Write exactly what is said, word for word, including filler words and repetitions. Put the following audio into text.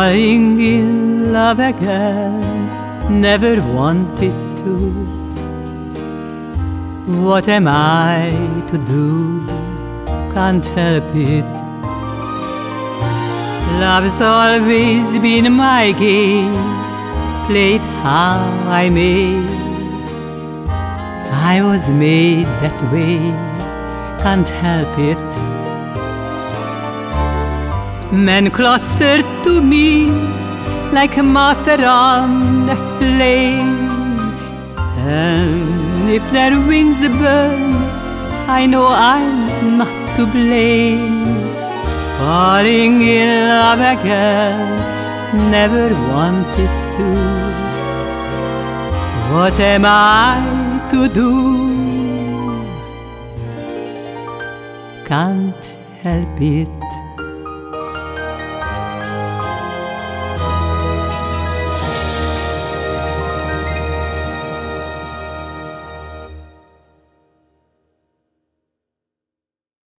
Falling in love again, never wanted to. What am I to do? Can't help it. Love's always been my game, played how I may. I was made that way, can't help it. Men clustered to me like a moth around a flame, and if their wings burn, I know I'm not to blame. Falling in love again, never wanted to. What am I to do? Can't help it.